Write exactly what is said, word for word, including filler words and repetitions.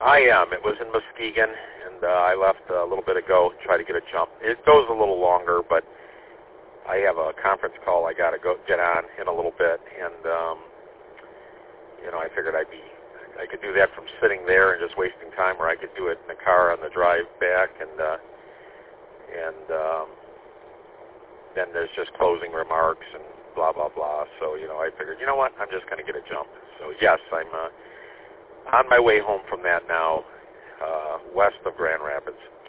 I am. It was in Muskegon, and uh, I left a little bit ago to try to get a jump. It goes a little longer, but I have a conference call I got to go get on in a little bit, and um, you know, I figured I'd be, I could do that from sitting there and just wasting time, or I could do it in the car on the drive back, and uh, and um, then there's just closing remarks and blah blah blah. So you know, I figured, you know what, I'm just going to get a jump. So yes, I'm uh, on my way home from that now, uh, west of Grand Rapids.